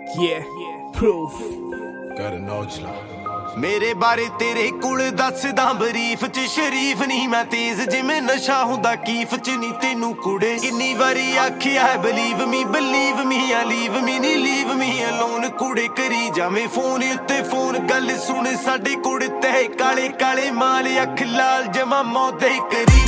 Yeah, proof. Got a notch ਲਾ ਮੇਰੇ ਬਾਰੇ ਤੇਰੇ ਕੋਲ ਦੱਸਦਾ ਬਰੀਫ ਚ ਸ਼ਰੀਫ ਨਹੀਂ ਮੈਂ ਤੇਜ਼ ਜਿਵੇਂ ਨਸ਼ਾ ਹੁੰਦਾ ਕੀਫ ਚ ਨਹੀਂ ਤੈਨੂੰ ਕੁੜੇ ਕਿੰਨੀ ਵਾਰੀ ਆਖਿਆ ਬਲੀਵ ਮੀ ਆ ਲੀਵ ਮੀ ਨਹੀਂ ਲੀਵ ਮੀ ਅਲੋਨ ਕੁੜੇ ਕਰੀ ਜਾਵੇਂ ਫੋਨ ਉੱਤੇ ਫੋਨ ਗੱਲ ਸੁਣ ਸਾਡੇ ਕੁੜ ਤੇ ਕਾਲੇ ਕਾਲੇ ਮਾਲ ਅੱਖ ਲਾਲ ਜਮਾ ਮੌਤੇ ਕਰੀ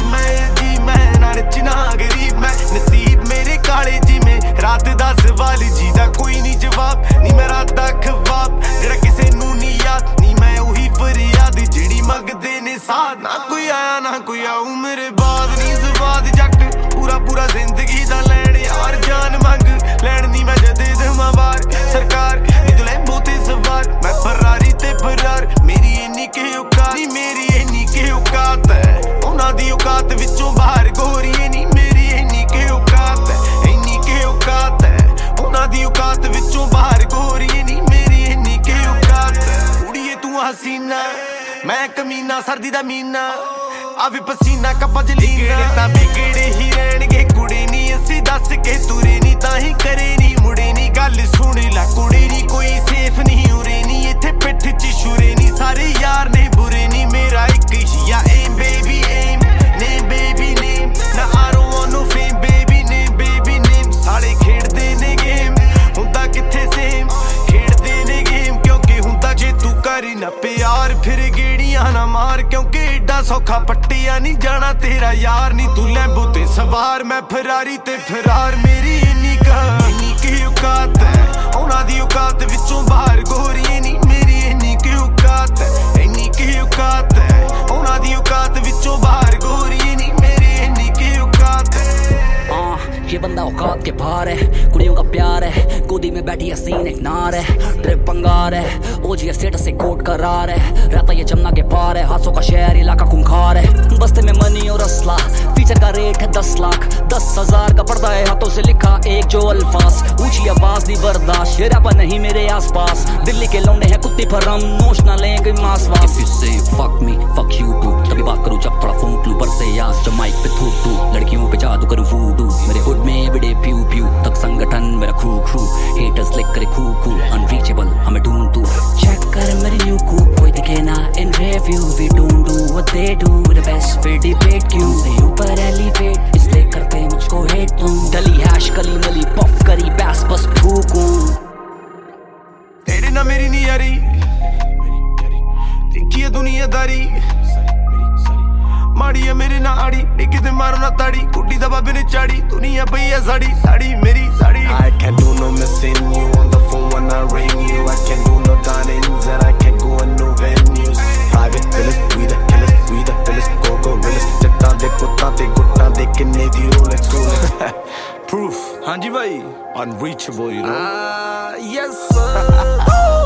ਮੈਂ ਨਾ ਰਚਨਾ ਗਰੀਬ ਮੈਂ ਨਸੀਬ ਮੇਰੇ ਕਾਲੇ ਜਿਵੇਂ ਰਾਤ ਦਾ ਸਵਾਲ ਜੀ ਦਾ ਕੋਈ ਨਹੀਂ ਜਵਾਬ ਨਹੀਂ ਮੈਂ ਰਾਤ ਦਾ ਖਵਾਬ ਜਿਹੜਾ ਕਿਸੇ ਨੂੰ ਨਹੀਂ ਯਾਦ ਨਹੀਂ ਮੈਂ ਉਹੀ ਫਰਿਆਦ ਜਿਹੜੀ ਮੰਗਦੇ ਨੇ ਸਾਥ ਨਾ ਕੋਈ ਆਇਆ ਨਾ ਕੋਈ ਆਊ ਮੇਰੇ ਬਾਅਦ ਨਹੀਂ ਸਵਾਦ ਜੱਟ ਪੂਰਾ ਜ਼ਿੰਦਗੀ ਦਾ ਲੈਣ ਯਾਰ ਜਾਨ ਮੰਗ ਲੈਣ ਨਹੀਂ ਮੈਂ ਜਦੇ ਦੇਵਾਂ ਵਾਰ ਸਰਕਾਰ ਨੀ ਤੂੰ ਲੈਂਬੋ ਤੇ ਸਵਾਰ ਮੈਂ ਫਰਾਰੀ ਤੇ ਫਰਾਰ ਮੇਰੀ ਇੰਨੀ ਕਿ ਔਕਾਤ ਨਹੀਂ ਮੇਰੀ ਇੰਨੀ ਕਿ ਔਕਾਤ ਹੈ ਉਹਨਾਂ ਦੀ ਔਕਾਤ ਵਿੱਚੋਂ ਬਾਹਰ ਗੋਰੀਏ ਨਹੀਂ ਮੇਰੀ ਇੰਨੀ ਕਿ ਔਕਾਤ ਹੈ ਇੰਨੀ ਕਿ ਔਕਾਤ ਹੈ ਉਹਨਾਂ ਦੀ ਔਕਾਤ ਵਿੱਚੋਂ ਬਾਹਰ ਗੋਰੀਏ ਨਹੀਂ ਮੇਰੀ ਇੰਨੀ ਕਿ ਔਕਾਤ ਹੈ ਕੁੜੀਏ ਤੂੰ ਹਸੀਨਾ ਮੈਂ ਕਮੀਨਾ ਸਰਦੀ ਦਾ ਮੀਨਾ ਆਵੇ ਪਸੀਨਾ ਕੱਪਾਂ ਚ ਲੀਨਾ ਤਾਂ ਵਿਗੜੇ ਹੀ ਰਹਿਣਗੇ ਕੁੜੀ ਨੀ ਅਸੀਂ ਦੱਸ ਕੇ ਤੁਰੇ ਨੀ ਤਾਂ ਹੀ ਕਰੇ ਨੀ ਮੁੜੇ ਨੀ ਗੱਲ ਸੁਣ ਲੈ ਕੁੜੀ ਨੀ ਕੋਈ ਸੇਫ ਨਹੀਂ ਉਰੇ ਨੀ ਇੱਥੇ ਪਿੱਠ ਚ ਸ਼ੁਰੇ ਨੀ ਸਾਰੇ ਯਾਰ ਨੇ ਬੁਰੇ ਨੀ ਮੇਰਾ ਇੱਕ ਹੀ ਆ ਏਮ ਬੇਬੀ ਏਮ ਨੇਮ ਬੇਬੀ ਨੇਮ ਨਾ I don't want no fame baby name ਸਾਲੇ ਖੇਡਦੇ ਨੇ ਗੇਮ ਹੁੰਦਾ ਕਿੱਥੇ ਸੇਮ ਖੇਡਦੇ ਨੇ ਗੇਮ ਕਿਉਂਕਿ ਹੁੰਦਾ ਜੇ ਤੂੰ ਕਰੀ ਨਾ ਪਿਆਰ ਫਿਰ ਗੇੜੀਆਂ ਨਾ ਮਾਰ ਕਿਉਂਕਿ ਏਡਾ ਸੌਖਾ ਪੱਟਿਆ ਨਹੀਂ ਜਾਣਾ ਤੇਰਾ ਯਾਰ ਨਹੀਂ ਤੂੰ ਲੈਂਬੋ ਤੇ ਸਵਾਰ ਮੈਂ ਫਰਾਰੀ ਤੇ ਫਰਾਰ ਮੇਰੀ ਇੰਨੀ ਕਿ ਔਕਾਤ ਹੈ ਉਹਨਾਂ ਦੀ ਔਕਾਤ ਵਿੱਚੋਂ ਬਾਹਰ ਗੋਰੀਏ ਨਹੀਂ ਮੇਰੀ ਇੰਨੀ ਕਿ ਔਕਾਤ ਹੈ ਇੰਨੀ ਕਿ ਔਕਾਤ ਹੈ ਉਹਨਾਂ ਦੀ ਔਕਾਤ ਵਿੱਚੋਂ ਬਾਹਰ ਗੋਰੀਏ नहीं मेरी इंनी की औकात है ये बंदा औकात के बाहर है कुड़ियों का प्यार है गोदी में बैठी हसीन एक नार है ट्रिप पंगार है ओजी स्टेटस से कोट करार है रहता ये जमुना के पार है हाथों का शहर इलाका खूंखार है बस्ते में मनी और असला फीचर का रेट है 10 लाख 10,000 का पड़ता है हाथों से लिखा एक जो अल्फाज ऊंची आवाज दी बर्दाश्त ये रैपर नहीं मेरे आसपास दिल्ली के लौंडे हैं कुत्ते पर हम नोश ना लेंगे मासवास If you say fuck me fuck you too तभी बात करूं जब थोड़ा फोन क्लू पर से याद जब माइक पे थू लड़कियों पे जादू करूं वूडू मेरे हुड में बड़े प्यू तक संगठन मेरा क्रू हेटर्स लिख करे खूू अनरीचेबल हमें ढूंढ चेक कर मेरी न्यू कूप कोई दिखे ना in review we don't do what they do with the best फिर डिबेट क्यों से ऊपर एलिवेट इसलिए करते मुझको हेट तुम डली हैश कली नली पफ करी बैस बस फूकूं तेरे ना मेरी नहीं यारी देखिए दुनियादारी माड़ी है मेरे ना आड़ी निकी ते मारो ना ताड़ी कुटी दा बाबे ने चाड़ी दुनिया पई है साड़ी मेरी sari I can't do no missing you on the phone when I ring you I can't do no dinings and I can't go in no venues private villas we the killers we the villas go realers जट्टां दे पुत्तां ते गुट्टां दे किन्ने दी Rolex proof हाँ जी भाई unreachable you know yes sir